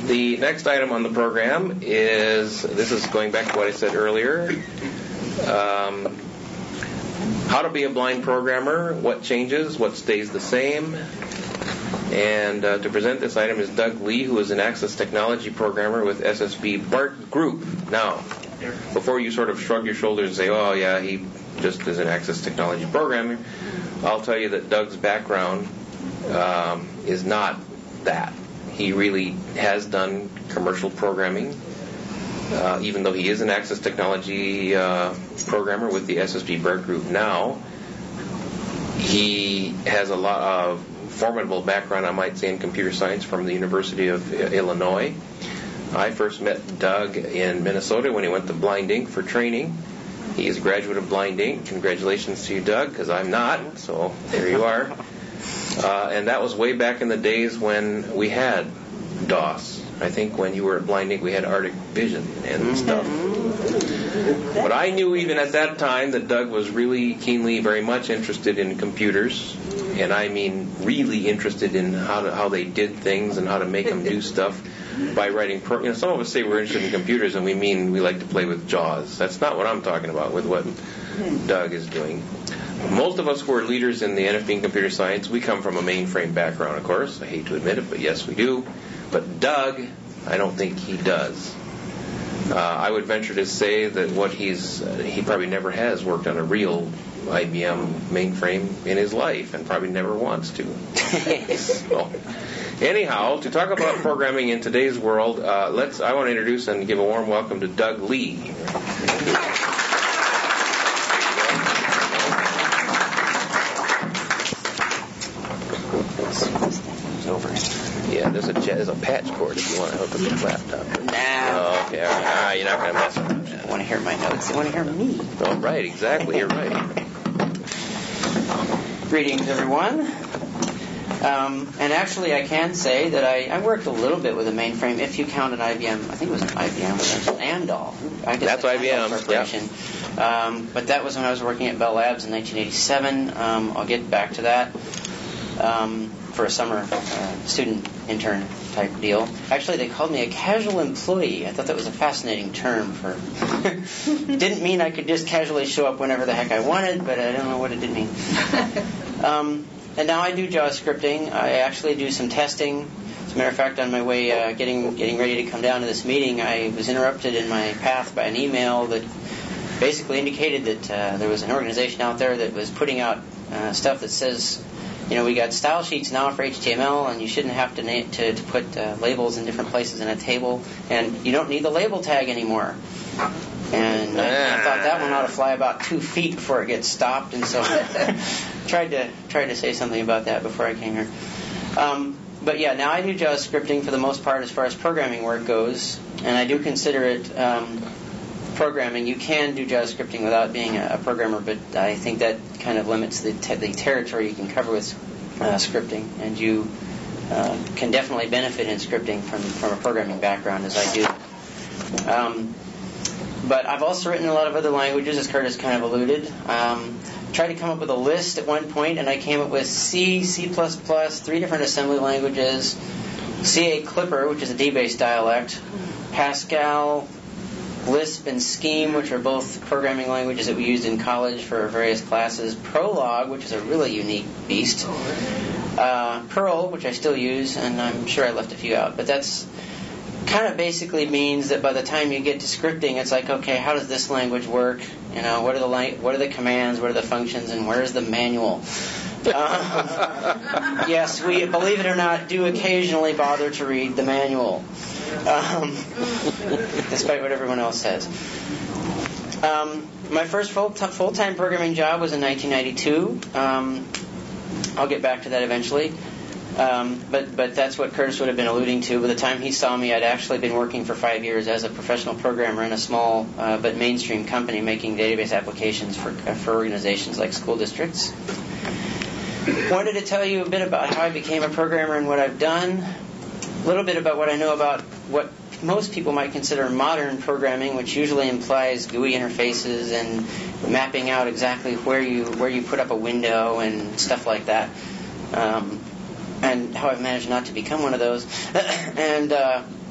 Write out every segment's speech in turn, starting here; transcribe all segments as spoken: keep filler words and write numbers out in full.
The next item on the program is, this is going back to what I said earlier, um, how to be a blind programmer, what changes, what stays the same. And uh, to present this item is Doug Lee, who is an Access Technology programmer with S S B BART Group. Now, before you sort of shrug your shoulders and say, oh yeah, he just is an Access Technology programmer, I'll tell you that Doug's background um, is not that. He really has done commercial programming, uh, even though he is an Access Technology uh, programmer with the S S B BART Group now. He has a lot of formidable background, I might say, in computer science from the University of Illinois. I first met Doug in Minnesota when he went to Blind Incorporated for training. He is a graduate of Blind Incorporated. Congratulations to you, Doug, because I'm not, so there you are. Uh, and that was way back in the days when we had DOS. I think when you were at Blind Incorporated, we had Arctic Vision and stuff. But I knew even at that time that Doug was really keenly, very much interested in computers. And I mean really interested in how to, how they did things and how to make them do stuff by writing. Pro- you know, some of us say we're interested in computers and we mean we like to play with JAWS. That's not what I'm talking about with what Doug is doing. Most of us who are leaders in the N F B in computer science, we come from a mainframe background, of course. I hate to admit it, but yes, we do. But Doug, I don't think he does. Uh, I would venture to say that what he's, uh, he probably never has worked on a real I B M mainframe in his life, and probably never wants to. So, anyhow, to talk about programming in today's world, uh, let's. I want to introduce and give a warm welcome to Doug Lee. Yeah, there's a there's a patch cord if you want to hook up your laptop. Nah. Oh, okay. All right. Ah, you're not going to mess with that. I want to hear my notes. They want to hear me. Oh, right. Exactly. You're right. Greetings, everyone. Um, and actually, I can say that I, I worked a little bit with a mainframe. If you count an I B M, I think it was an I B M, it was an Andal. I guess That's I B M. Corporation. Yeah. Um, but that was when I was working at Bell Labs in nineteen eighty-seven. Um, I'll get back to that. Um, for a summer uh, student intern type deal. Actually, they called me a casual employee. I thought that was a fascinating term for... Didn't mean I could just casually show up whenever the heck I wanted, but I don't know what it did mean. Um, and now I do JavaScripting. I actually do some testing. As a matter of fact, on my way uh, getting getting ready to come down to this meeting, I was interrupted in my path by an email that basically indicated that uh, there was an organization out there that was putting out uh, stuff that says... You know, we got style sheets now for H T M L, and you shouldn't have to na- to, to put uh, labels in different places in a table, and you don't need the label tag anymore. And I, I thought that one ought to fly about two feet before it gets stopped, and so tried to tried to say something about that before I came here. Um, but yeah, now I do JavaScripting for the most part as far as programming work goes, and I do consider it um, programming. You can do JavaScripting without being a, a programmer, but I think that kind of limits the, te- the territory you can cover with uh, scripting, and you uh, can definitely benefit in scripting from, from a programming background, as I do. Um, but I've also written a lot of other languages, as Curtis kind of alluded. Um, tried to come up with a list at one point, and I came up with C, C++, three different assembly languages, C A Clipper, which is a D-based dialect, Pascal, Lisp and Scheme, which are both programming languages that we used in college for various classes. Prolog, which is a really unique beast. Uh, Perl, which I still use, and I'm sure I left a few out. But that's kind of basically means that by the time you get to scripting, it's like, okay, how does this language work? You know, what are the la- what are the commands? What are the functions? And where's the manual? Uh, yes, we, believe it or not, do occasionally bother to read the manual. Um, despite what everyone else says. Um, my first full t- full-time programming job was in nineteen ninety-two. Um, I'll get back to that eventually. Um, but but that's what Curtis would have been alluding to. By the time he saw me, I'd actually been working for five years as a professional programmer in a small uh, but mainstream company making database applications for uh, for organizations like school districts. Wanted to tell you a bit about how I became a programmer and what I've done. A little bit about what I know about what most people might consider modern programming, which usually implies G U I interfaces and mapping out exactly where you where you put up a window and stuff like that. Um, and how I've managed not to become one of those. and uh,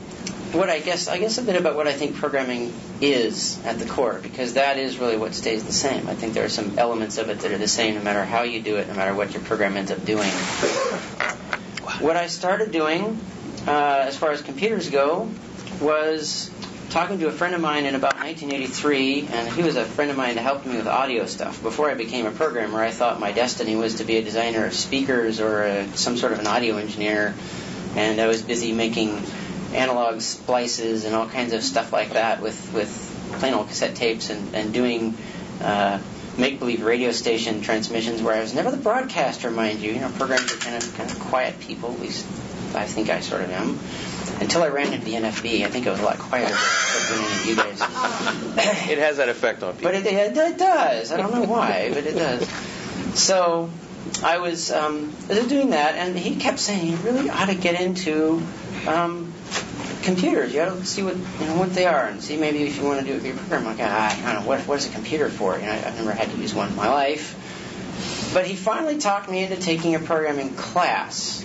what I guess I guess a bit about what I think programming is at the core, because that is really what stays the same. I think there are some elements of it that are the same no matter how you do it, no matter what your program ends up doing. What I started doing, uh, as far as computers go, was talking to a friend of mine in about nineteen eighty-three, and he was a friend of mine that helped me with audio stuff. Before I became a programmer, I thought my destiny was to be a designer of speakers or a, some sort of an audio engineer, and I was busy making analog splices and all kinds of stuff like that with, with plain old cassette tapes and, and doing uh, make-believe radio station transmissions where I was never the broadcaster, mind you. You know, programmers are kind of kind of quiet people, at least I think I sort of am. Until I ran into the N F B, I think I was a lot quieter than you guys. It has that effect on people. But it, it, it does. I don't know why, but it does. So I was, um, I was doing that, and he kept saying, you really ought to get into um, computers. You ought to see what you know what they are, and see maybe if you want to do a program. I'm like, ah, I don't know, what, what is a computer for? You know, I've never had to use one in my life. But he finally talked me into taking a programming class.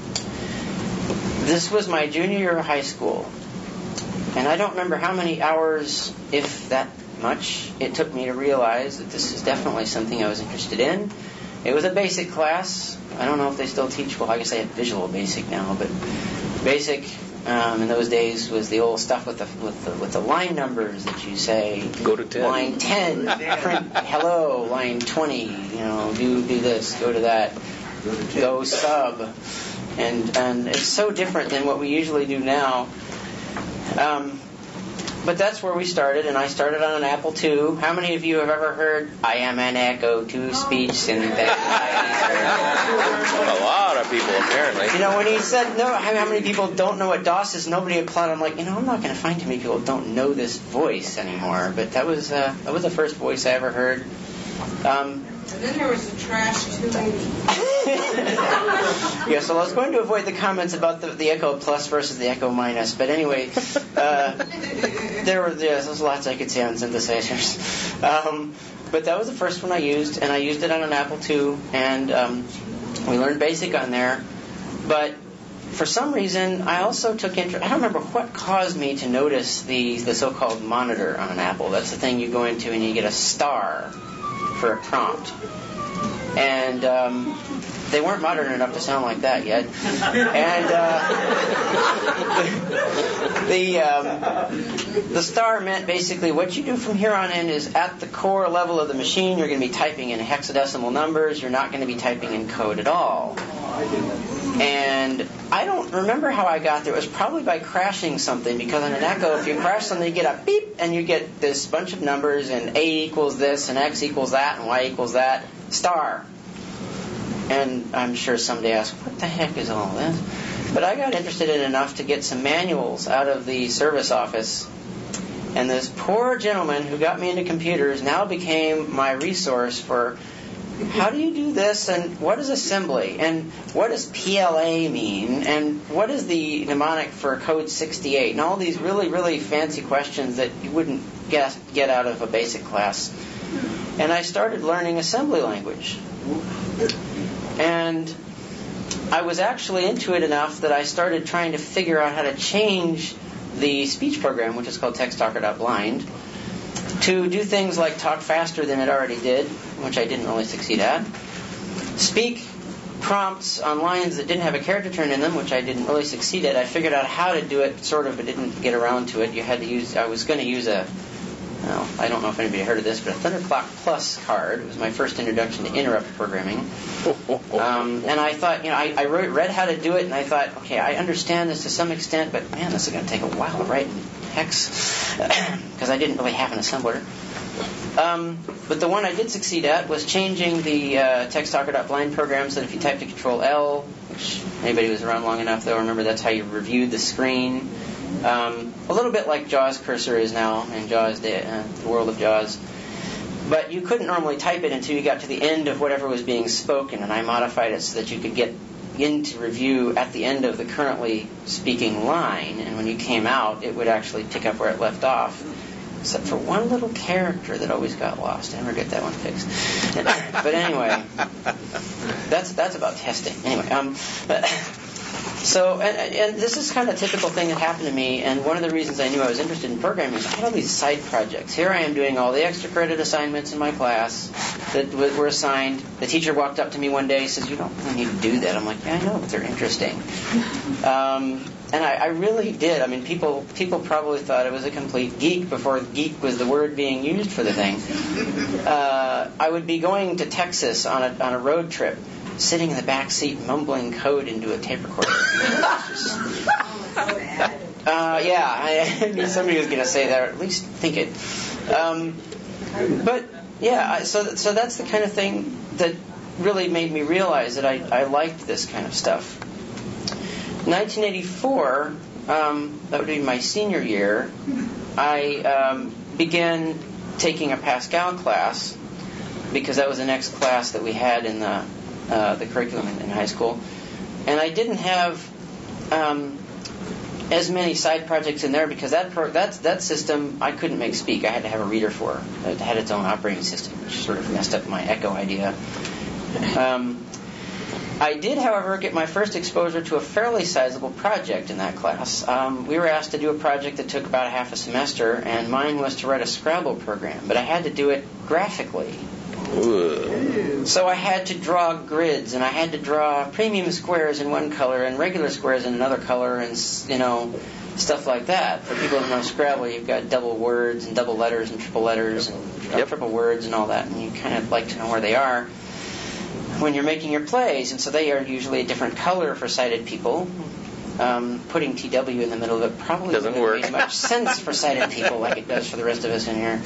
This was my junior year of high school, and I don't remember how many hours, if that much, it took me to realize that this is definitely something I was interested in. It was a basic class. I don't know if they still teach, well, I guess they have Visual Basic now, but basic um, in those days was the old stuff with the, with the with the line numbers that you say. Go to ten. Line ten, print hello. Line twenty, you know, do do this, go to that, go sub. And and it's so different than what we usually do now. Um, but that's where we started, and I started on an Apple two. How many of you have ever heard, I am an echo to speech synthesis? A lot of people, apparently. You know, when he said, no, how, how many people don't know what DOS is, nobody applauded. I'm like, you know, I'm not going to find too many people who don't know this voice anymore. But that was uh, that was the first voice I ever heard. Um, And then there was the trash two eighty. Yeah, so I was going to avoid the comments about the, the Echo Plus versus the Echo Minus, but anyway, uh, there were yeah, there was lots I could say on synthesizers. Um, but that was the first one I used, and I used it on an Apple two, and um, we learned BASIC on there. But for some reason, I also took interest. I don't remember what caused me to notice the the so-called monitor on an Apple. That's the thing you go into and you get a star for a prompt. And um, they weren't modern enough to sound like that yet. And uh, the um, the star meant basically what you do from here on in is at the core level of the machine. You're going to be typing in hexadecimal numbers. You're not going to be typing in code at all. And I don't remember how I got there. It was probably by crashing something, because on an Echo, if you crash something, you get a beep, and you get this bunch of numbers, and A equals this, and X equals that, and Y equals that, star. And I'm sure somebody asked, what the heck is all this? But I got interested in enough to get some manuals out of the service office. And this poor gentleman who got me into computers now became my resource for how do you do this, and what is assembly, and what does P L A mean, and what is the mnemonic for code sixty-eight, and all these really, really fancy questions that you wouldn't get, get out of a basic class. And I started learning assembly language. And I was actually into it enough that I started trying to figure out how to change the speech program, which is called TextTalker.blind, to do things like talk faster than it already did, which I didn't really succeed at, speak prompts on lines that didn't have a character turn in them, which I didn't really succeed at. I figured out how to do it, sort of, but didn't get around to it. You had to use, I was going to use a, well, I don't know if anybody heard of this, but a Thunderclock Plus card. It was my first introduction to interrupt programming. Um, and I thought, you know, I, I wrote, read how to do it, and I thought, okay, I understand this to some extent, but man, this is going to take a while to write in hex, because I didn't really have an assembler. Um, but the one I did succeed at was changing the uh, TextTalker.blind program so that if you typed a Control L, which anybody who was around long enough, they'll remember that's how you reviewed the screen. Um, a little bit like JAWS cursor is now in JAWS, the, uh, the world of JAWS. But you couldn't normally type it until you got to the end of whatever was being spoken, and I modified it so that you could get into review at the end of the currently speaking line, and when you came out, it would actually pick up where it left off. Except for one little character that always got lost. I never get that one fixed. But anyway, that's that's about testing. Anyway, um, So, and, and this is kind of a typical thing that happened to me, and one of the reasons I knew I was interested in programming is I had all these side projects. Here I am doing all the extra credit assignments in my class that w- were assigned. The teacher walked up to me one day and says, "You don't really need to do that." I'm like, "Yeah, I know, but they're interesting." Um, and I, I really did. I mean, people people probably thought I was a complete geek before geek was the word being used for the thing. Uh, I would be going to Texas on a on a road trip, sitting in the back seat mumbling code into a tape recorder. uh, yeah, I, I knew somebody was going to say that, or at least think it. Um, but yeah, so so that's the kind of thing that really made me realize that I, I liked this kind of stuff. nineteen eighty-four, um, that would be my senior year, I um, began taking a Pascal class because that was the next class that we had in the Uh, the curriculum in, in high school, and I didn't have um, as many side projects in there because that pro- that that system I couldn't make speak. I had to have a reader for. It had its own operating system, which sort of messed up my Echo idea. Um, I did, however, get my first exposure to a fairly sizable project in that class. Um, we were asked to do a project that took about a half a semester, and mine was to write a Scrabble program, but I had to do it graphically. Ooh. So I had to draw grids, and I had to draw premium squares in one color and regular squares in another color, and you know, stuff like that. For people who know Scrabble, you've got double words and double letters and triple letters and yep. triple words and all that, and you kind of like to know where they are when you're making your plays, and so they are usually a different color for sighted people. Um, putting T W in the middle of it probably doesn't wouldn't make much sense for sighted people like it does for the rest of us in here.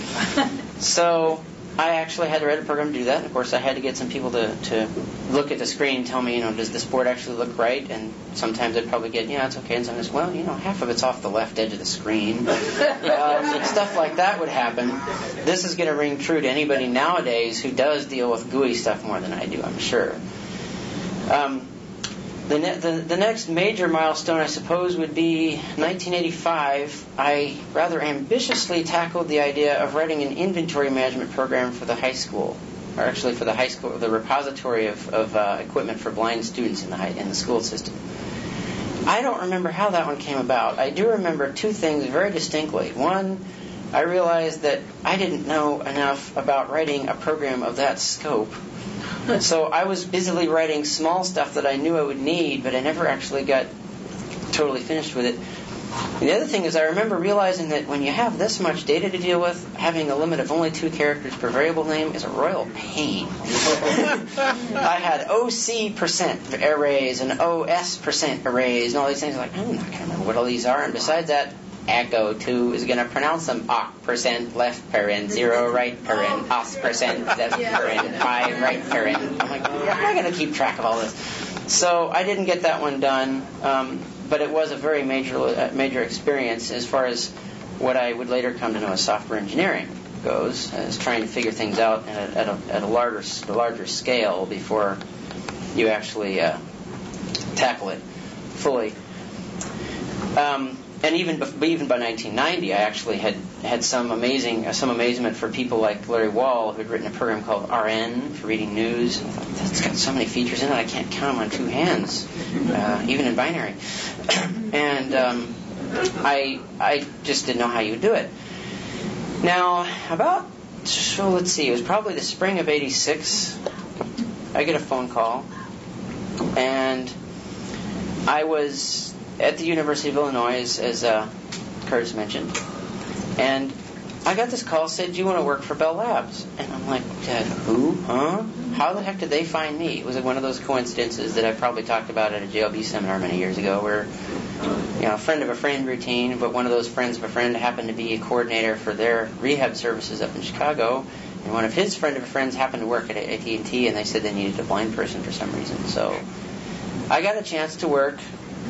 So I actually had to write a program to do that. And of course, I had to get some people to, to look at the screen and tell me, you know, does this board actually look right? And sometimes I'd probably get, yeah, it's okay. And sometimes, well, you know, half of it's off the left edge of the screen. um, stuff like that would happen. This is going to ring true to anybody nowadays who does deal with G U I stuff more than I do, I'm sure. Um, the, ne- the, the next major milestone, I suppose, would be nineteen eighty-five. I rather ambitiously tackled the idea of writing an inventory management program for the high school, or actually for the high school, the repository of, of uh, equipment for blind students in the high, in the school system. I don't remember how that one came about. I do remember two things very distinctly. One, I realized that I didn't know enough about writing a program of that scope. So I was busily writing small stuff that I knew I would need, but I never actually got totally finished with it. And the other thing is I remember realizing that when you have this much data to deal with, having a limit of only two characters per variable name is a royal pain. I had O C percent arrays and O S percent arrays and all these things. I'm like, I'm not going to remember what all these are. And besides that, Echo two is going to pronounce them oc percent left paren, zero right paren, os percent left paren, five right paren. I'm like, I'm not going to keep track of all this. So I didn't get that one done, um, but it was a very major uh, major experience as far as what I would later come to know as software engineering goes, as trying to figure things out at a, at a, at a larger a larger scale before you actually uh, tackle it fully. Um, And even even by nineteen ninety, I actually had, had some amazing uh, some amazement for people like Larry Wall, who had written a program called R N for reading news. And I thought, that's got so many features in it, I can't count them on two hands, uh, even in binary. and um, I I just didn't know how you would do it. Now, about, so let's see, it was probably the spring of eighty-six, I get a phone call, and I was at the University of Illinois, as, as uh, Curtis mentioned, and I got this call, said, do you want to work for Bell Labs? And I'm like, Dad, who? Huh? How the heck did they find me? It was one of those coincidences that I probably talked about at a J L B seminar many years ago, where, you know, a friend of a friend routine, but one of those friends of a friend happened to be a coordinator for their rehab services up in Chicago, and one of his friend of a friends happened to work at A T and T, and they said they needed a blind person for some reason. So I got a chance to work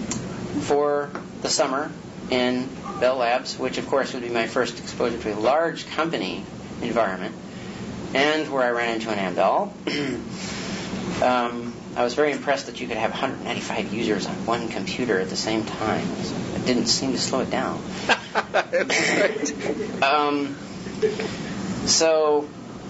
for the summer in Bell Labs, which of course would be my first exposure to a large company environment, and where I ran into an Amdahl. um, I was very impressed that you could have one hundred ninety-five users on one computer at the same time. It didn't seem to slow it down. um, so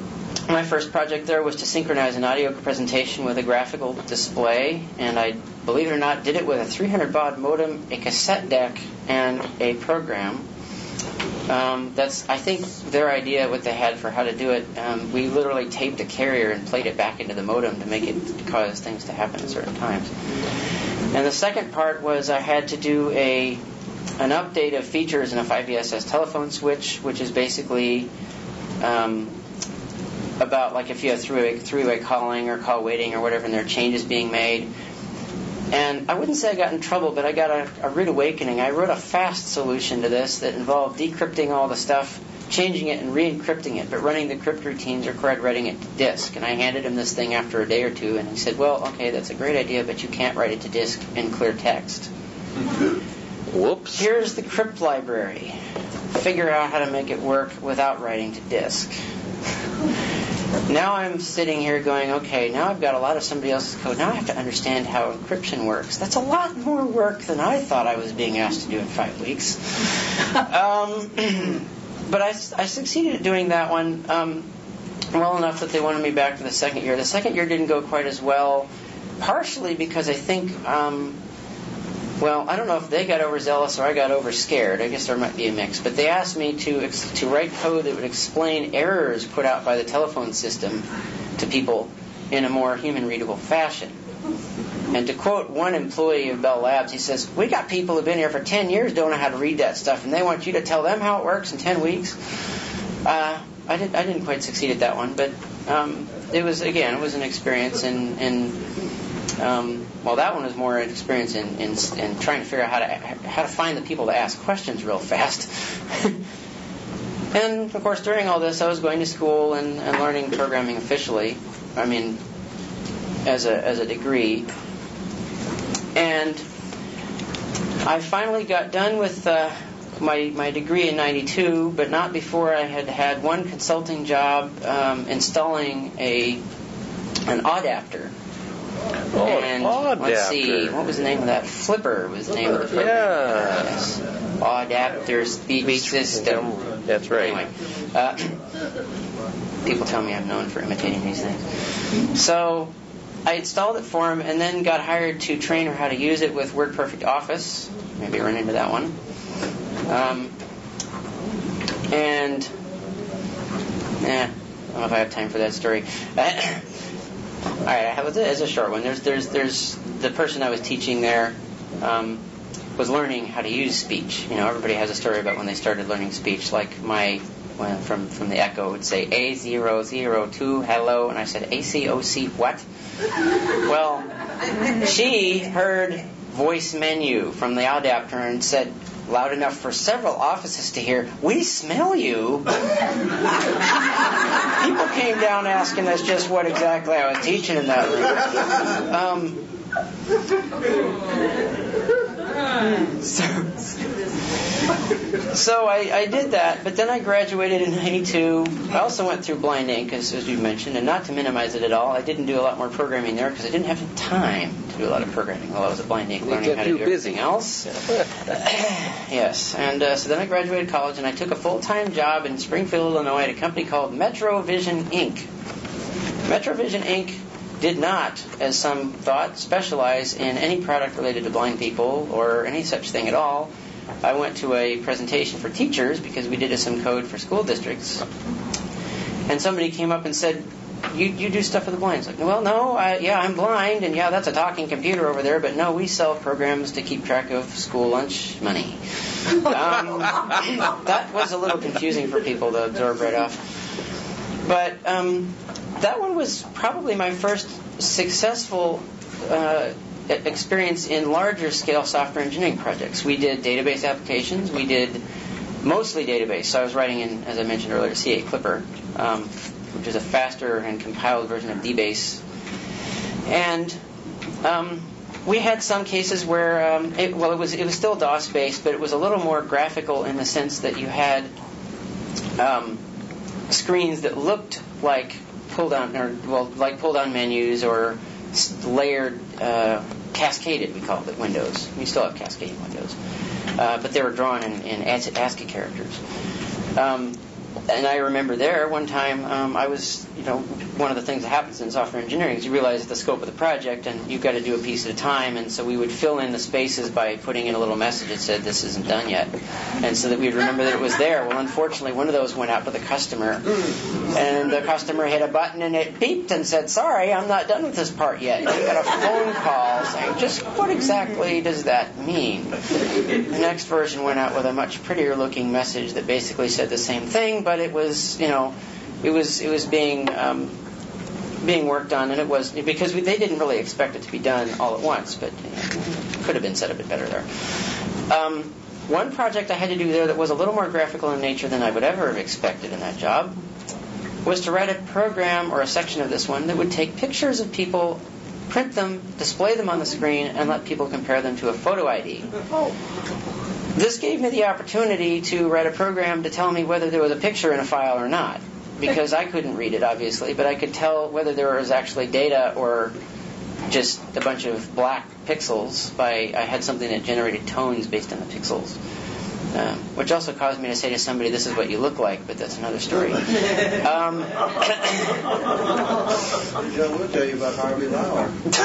my first project there was to synchronize an audio presentation with a graphical display, and I, believe it or not, did it with a three hundred baud modem, a cassette deck, and a program. Um, that's, I think, their idea, what they had for how to do it. Um, we literally taped a carrier and played it back into the modem to make it cause things to happen at certain times. And the second part was I had to do a an update of features in a five B S S telephone switch, which is basically um, about like if you have three-way, three-way calling or call waiting or whatever, and there are changes being made. And I wouldn't say I got in trouble, but I got a, a rude awakening. I wrote a fast solution to this that involved decrypting all the stuff, changing it, and re-encrypting it, but running the crypt routines required writing it to disk. And I handed him this thing after a day or two, and he said, well, okay, that's a great idea, but you can't write it to disk in clear text. Whoops. Here's the crypt library. Figure out how to make it work without writing to disk. Now I'm sitting here going, okay, now I've got a lot of somebody else's code. Now I have to understand how encryption works. That's a lot more work than I thought I was being asked to do in five weeks. Um, but I, I succeeded at doing that one um, well enough that they wanted me back for the second year. The second year didn't go quite as well, partially because I think... Um, Well, I don't know if they got overzealous or I got over scared. I guess there might be a mix. But they asked me to ex- to write code that would explain errors put out by the telephone system to people in a more human-readable fashion. And to quote one employee of Bell Labs, he says, we got people who've been here for ten years don't know how to read that stuff, and they want you to tell them how it works in ten weeks. Uh, I, did, I didn't quite succeed at that one, but um, it was, again, it was an experience in... in Um, well, that one was more an experience in, in, in trying to figure out how to how to find the people to ask questions real fast. And, of course, during all this, I was going to school and, and learning programming officially. I mean, as a as a degree. And I finally got done with uh, my my degree in ninety-two, but not before I had had one consulting job um, installing a an adapter. Oh, and adapter. Let's see, what was the name of that? Flipper was the name of the program. Yeah. Yes. Adapter speech, speech system. That's right. Anyway, uh, people tell me I'm known for imitating these things. So I installed it for him and then got hired to train her how to use it with WordPerfect Office. Maybe run into that one. Um, and, eh, I don't know if I have time for that story. All right, I have it as a short one. There's, there's, there's the person I was teaching there um, was learning how to use speech. You know, everybody has a story about when they started learning speech. Like my when, from from the Echo would say A zero zero two hello, and I said A C O C what? Well, she heard voice menu from the adapter and said loud enough for several offices to hear, we smell you. People came down asking us just what exactly I was teaching in that room. Um, so so I, I did that, but then I graduated in ninety-two. I also went through Blind Ink, as, as you mentioned, and not to minimize it at all, I didn't do a lot more programming there because I didn't have the time to do a lot of programming while I was at Blind Ink, learning how to do everything else. Yes, and uh, so then I graduated college, and I took a full-time job in Springfield, Illinois, at a company called MetroVision Incorporated. MetroVision Incorporated did not, as some thought, specialize in any product related to blind people or any such thing at all. I went to a presentation for teachers because we did some code for school districts, and somebody came up and said, you you do stuff for the blind. It's like, well, no, I, yeah, I'm blind, and yeah, that's a talking computer over there, but no, we sell programs to keep track of school lunch money. Um, that was a little confusing for people to absorb right off. But um, that one was probably my first successful uh, experience in larger scale software engineering projects. We did database applications. We did mostly database. So I was writing in, as I mentioned earlier, C A Clipper, um, which is a faster and compiled version of DBase. And um, we had some cases where, um, it, well, it was it was still DOS based, but it was a little more graphical in the sense that you had um, screens that looked like pull down, or well, like pull down menus or layered, uh, cascaded, we called it, windows. We still have cascading windows, uh, but they were drawn in, in ASCII characters. Um, and I remember there one time um, I was, you know, one of the things that happens in software engineering is you realize the scope of the project and you've got to do a piece at a time, and so we would fill in the spaces by putting in a little message that said this isn't done yet, and so that we'd remember that it was there. Well, unfortunately, one of those went out to the customer, and the customer hit a button and it beeped and said, sorry, I'm not done with this part yet. And you got a phone call saying, just what exactly does that mean? The next version went out with a much prettier looking message that basically said the same thing, but it was, you know, it was it was being um, being worked on, and it was because we, they didn't really expect it to be done all at once, but you know, could have been said a bit better there. Um, one project I had to do there that was a little more graphical in nature than I would ever have expected in that job was to write a program or a section of this one that would take pictures of people, print them, display them on the screen, and let people compare them to a photo I D. This gave me the opportunity to write a program to tell me whether there was a picture in a file or not, because I couldn't read it, obviously, but I could tell whether there was actually data or just a bunch of black pixels. By I had something that generated tones based on the pixels, um, which also caused me to say to somebody, this is what you look like, but that's another story. Um, we'll tell you about Harvey Lauer.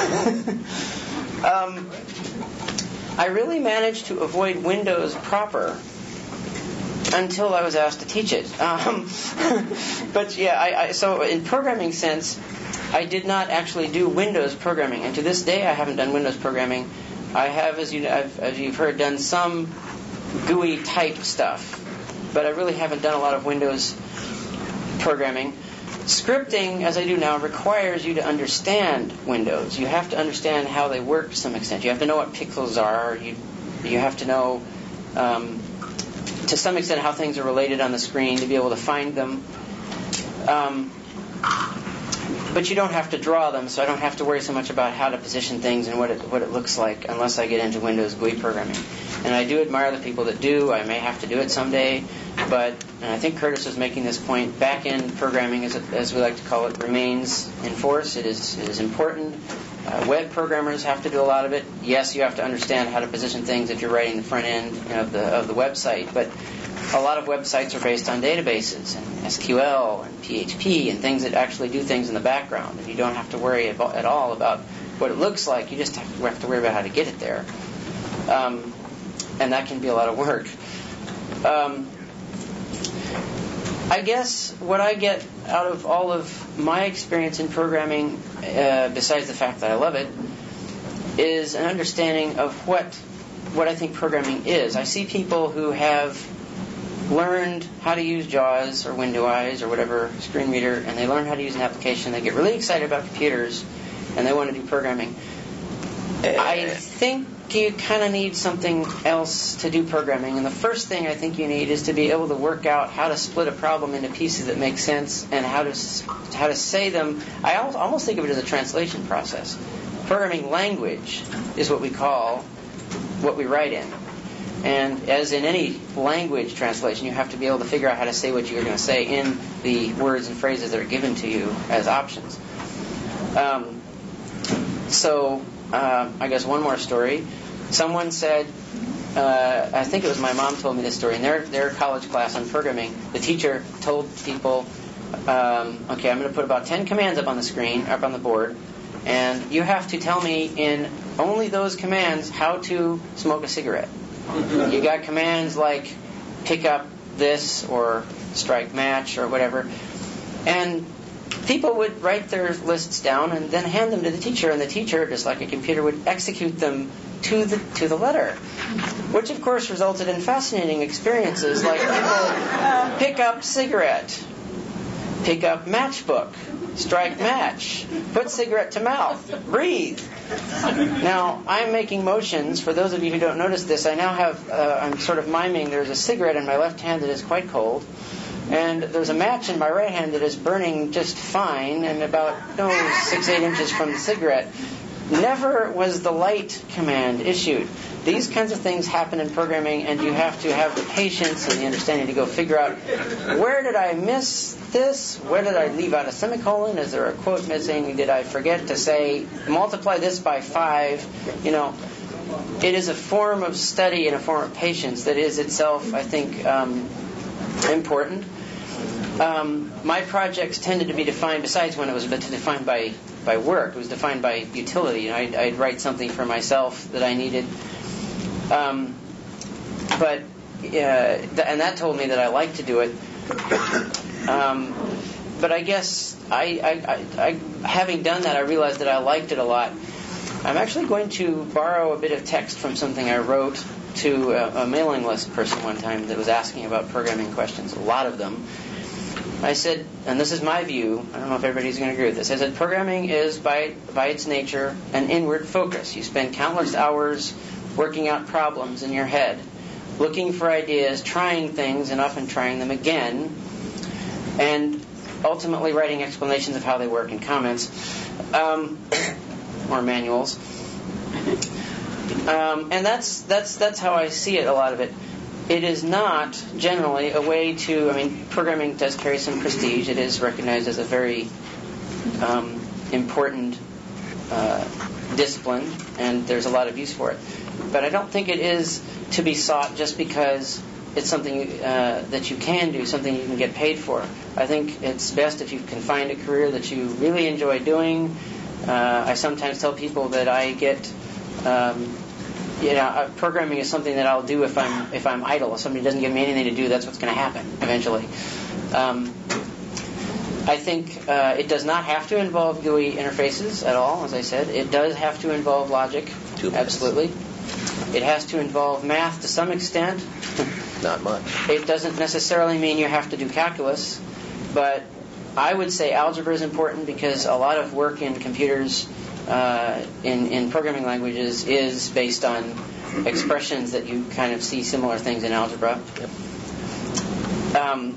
um, I really managed to avoid Windows proper until I was asked to teach it. Um, but yeah, I, I, so in programming sense, I did not actually do Windows programming, and to this day I haven't done Windows programming. I have, as, you, I've, as you've heard, done some G U I type stuff, but I really haven't done a lot of Windows programming. Scripting, as I do now, requires you to understand Windows. You have to understand how they work to some extent. You have to know what pixels are. You you have to know, um, to some extent, how things are related on the screen to be able to find them. Um, but you don't have to draw them, so I don't have to worry so much about how to position things and what it what it looks like unless I get into Windows G U I programming. And I do admire the people that do. I may have to do it someday. But, and I think Curtis was making this point, back-end programming, as, as we like to call it, remains in force. It is, it is important. Uh, web programmers have to do a lot of it. Yes, you have to understand how to position things if you're writing the front end of the of the website. But a lot of websites are based on databases and S Q L and P H P and things that actually do things in the background. And you don't have to worry about, at all about what it looks like. You just have to, have to worry about how to get it there. Um, and that can be a lot of work. Um, I guess what I get out of all of my experience in programming, uh, besides the fact that I love it, is an understanding of what what I think programming is. I see people who have learned how to use JAWS or Windows or whatever screen reader, and they learn how to use an application. They get really excited about computers, and they want to do programming. I think you kind of need something else to do programming, and the first thing I think you need is to be able to work out how to split a problem into pieces that make sense and how to how to say them. I almost think of it as a translation process. Programming language is what we call what we write in, and as in any language translation, you have to be able to figure out how to say what you're going to say in the words and phrases that are given to you as options. Um, so. Uh, I guess one more story. Someone said, uh, I think it was my mom told me this story. In their, their college class on programming, the teacher told people, um, okay, I'm going to put about ten commands up on the screen, up on the board, and you have to tell me in only those commands how to smoke a cigarette. You got commands like pick up this or strike match or whatever. And people would write their lists down and then hand them to the teacher, and the teacher, just like a computer, would execute them to the to the letter, which of course resulted in fascinating experiences like people pick up cigarette, pick up matchbook, strike match, put cigarette to mouth, breathe. Now, I'm making motions. For those of you who don't notice this, I now have, uh, I'm sort of miming, there's a cigarette in my left hand that is quite cold, and there's a match in my right hand that is burning just fine and about, oh, six, eight inches from the cigarette. Never was the light command issued. These kinds of things happen in programming, and you have to have the patience and the understanding to go figure out, where did I miss this? Where did I leave out a semicolon? Is there a quote missing? Did I forget to say, multiply this by five? You know, it is a form of study and a form of patience that is itself, I think, um, important. Um, my projects tended to be defined, besides when it was defined by, by work, it was defined by utility. You know, I'd, I'd write something for myself that I needed. Um, but, uh, th- and that told me that I liked to do it. Um, but I guess, I, I, I, I, having done that, I realized that I liked it a lot. I'm actually going to borrow a bit of text from something I wrote to a, a mailing list person one time that was asking about programming questions, a lot of them. I said, and this is my view, I don't know if everybody's going to agree with this, I said programming is by by its nature an inward focus. You spend countless hours working out problems in your head, looking for ideas, trying things, and often trying them again, and ultimately writing explanations of how they work in comments um, or manuals. Um, and that's that's that's how I see it, a lot of it. It is not generally a way to, I mean, programming does carry some prestige. It is recognized as a very um, important uh, discipline, and there's a lot of use for it. But I don't think it is to be sought just because it's something uh, that you can do, something you can get paid for. I think it's best if you can find a career that you really enjoy doing. Uh, I sometimes tell people that I get... Um, You know, uh, programming is something that I'll do if I'm if I'm idle. If somebody doesn't give me anything to do, that's what's going to happen eventually. Um, I think uh, it does not have to involve G U I interfaces at all. As I said, it does have to involve logic. Absolutely. It has to involve math to some extent. Not much. It doesn't necessarily mean you have to do calculus, but I would say algebra is important because a lot of work in computers. Uh, in, in programming languages is based on expressions that you kind of see similar things in algebra. Yep. Um,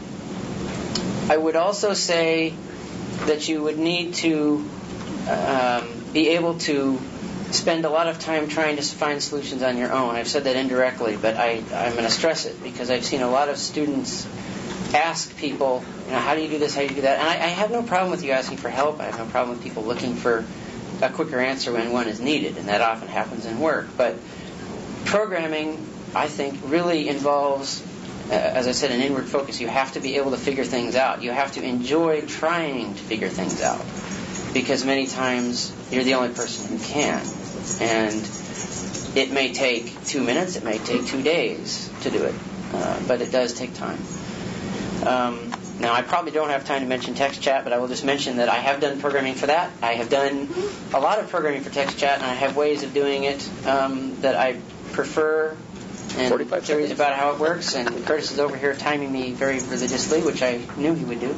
I would also say that you would need to um, be able to spend a lot of time trying to find solutions on your own. I've said that indirectly, but I, I'm going to stress it because I've seen a lot of students ask people, you know, how do you do this, how do you do that? And I, I have no problem with you asking for help. I have no problem with people looking for a quicker answer when one is needed, and that often happens in work. But programming, I think, really involves, uh, as I said, an inward focus. You have to be able to figure things out. You have to enjoy trying to figure things out, because many times you're the only person who can. And it may take two minutes, it may take two days to do it, uh, but it does take time. Um, Now, I probably don't have time to mention TextChat, but I will just mention that I have done programming for that. I have done a lot of programming for TextChat, and I have ways of doing it um, that I prefer and theories about how it works. And Curtis is over here timing me very religiously, which I knew he would do.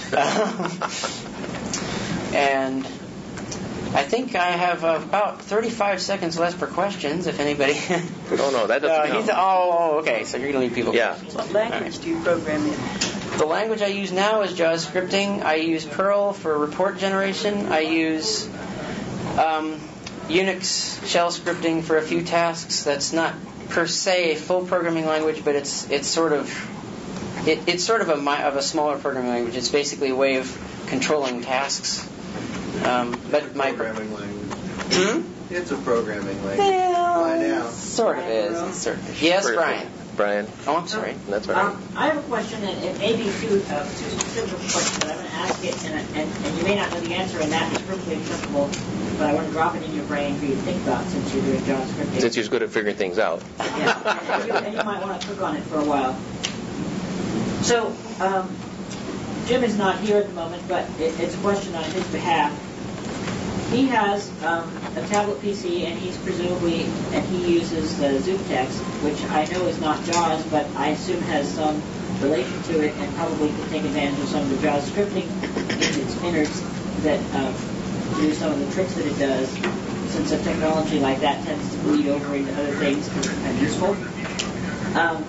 And I think I have about thirty-five seconds left for questions, if anybody... Oh, no, that doesn't uh, count. Oh, okay, so you're going to leave people... Yeah. What language right. do you program in? The language I use now is JavaScripting. I use Perl for report generation. I use um, Unix shell scripting for a few tasks. That's not per se a full programming language, but it's it's sort of it, it's sort of a of a smaller programming language. It's basically a way of controlling tasks. Um, but my programming language. Hmm? It's a programming language. Well, By now. sort of is. Sort of is. Yes, Brian. Brian. Oh, I'm sorry. That's all right. Um, I have a question, and it may be too, uh, too specific a question, but I'm going to ask it, and, and, and you may not know the answer, and that is perfectly acceptable, but I want to drop it in your brain for you to think about since you're doing JavaScript. Since you're good at figuring things out. Yeah, and you, and you might want to click on it for a while. So, um, Jim is not here at the moment, but it, it's a question on his behalf. He has um, a tablet P C, and he's presumably, and he uses the ZoomText, which I know is not JAWS, but I assume has some relation to it, and probably can take advantage of some of the JavaScripting in its innards that um, do some of the tricks that it does, since a technology like that tends to bleed over into other things and useful. Um,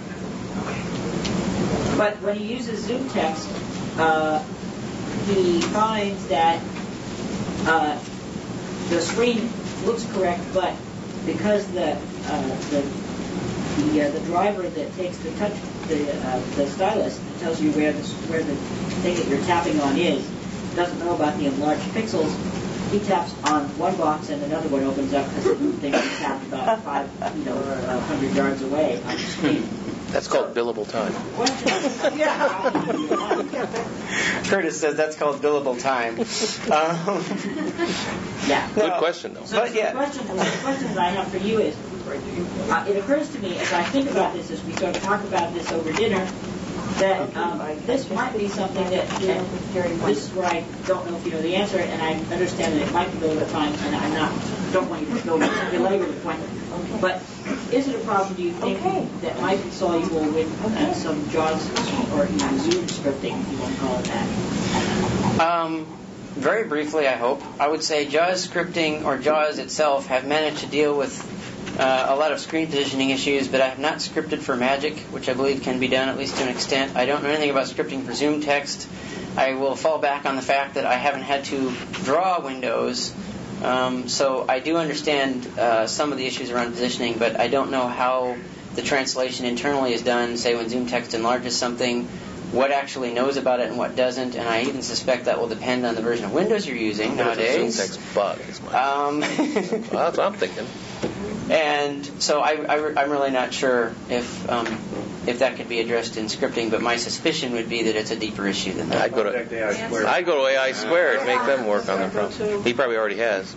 but when he uses ZoomText, uh, he finds that uh, the screen looks correct, but because the uh, the the, uh, the driver that takes the touch the uh, the stylus and tells you where the where the thing that you're tapping on is doesn't know about the enlarged pixels, he taps on one box and another one opens up because the thing is tapped about five you know a hundred yards away on the screen. That's called billable time. Question. Yeah. Curtis says that's called billable time. Um, Yeah. Good No. question, though. So, But so yeah. the question, the question that I have for you is, uh, it occurs to me as I think about this, as we sort of talk about this over dinner, that um, this might be something that, and this is where I don't know if you know the answer, and I understand that it might be a little bit time, and I'm not, don't want you to go belabor the point. But is it a problem, do you think, that might be soluble with uh, some JAWS or even Zoom scripting, if you want to call it that? Um, very briefly, I hope. I would say JAWS scripting or JAWS itself have managed to deal with uh, a lot of screen positioning issues, but I have not scripted for Magic, which I believe can be done at least to an extent. I don't know anything about scripting for Zoom text. I will fall back on the fact that I haven't had to draw windows. Um, so I do understand uh, some of the issues around positioning, but I don't know how the translation internally is done, say when Zoom text enlarges something, what actually knows about it and what doesn't, and I even suspect that will depend on the version of Windows you're using There's nowadays. a Zoom text bug. Is my, Um, well, that's what I'm thinking. and so I, I, I'm really not sure if um, if that could be addressed in scripting, but my suspicion would be that it's a deeper issue than that. I'd go to I'd go to A I Squared and make them work on the problem. He probably already has.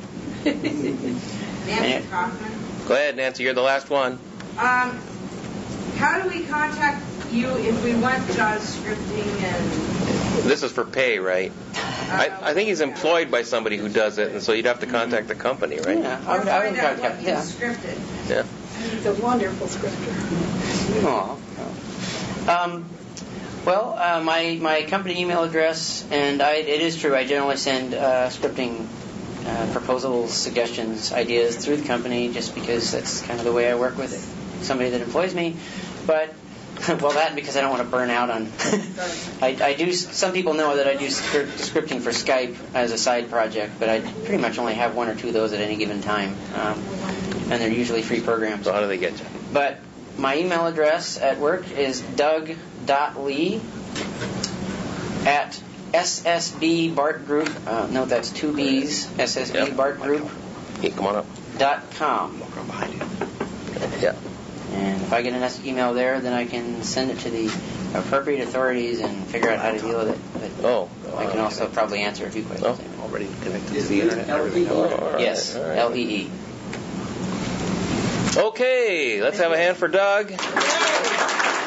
Nancy Kaufman. Go ahead, Nancy. You're the last one. Um, how do we contact you if we want JAWS scripting and... This is for pay, right? I, I think he's employed by somebody who does it, and so you'd have to contact the company, right? Yeah, I Or would, I would find out what contact. you Yeah. scripted? Yeah. He's a wonderful scripter. Aw. Um, well, uh, my my company email address, and I, it is true, I generally send uh, scripting uh, proposals, suggestions, ideas through the company, just because that's kind of the way I work with somebody that employs me. But well, that because I don't want to burn out on. I, I do. Some people know that I do script, scripting for Skype as a side project, but I pretty much only have one or two of those at any given time, um, and they're usually free programs. So how do they get you? But my email address at work is doug.lee at S S B Bart Group. Uh, no, that's two B's. S S B Yep. Bart Group Hey, come on up. dot com. Yeah. And if I get an email there, then I can send it to the appropriate authorities and figure out how to deal with it. But Oh. I can also probably answer a few questions. Oh, already connected to the internet. and everything. Oh, all right, Yes, all right. L E E. Okay, let's have a hand for Doug.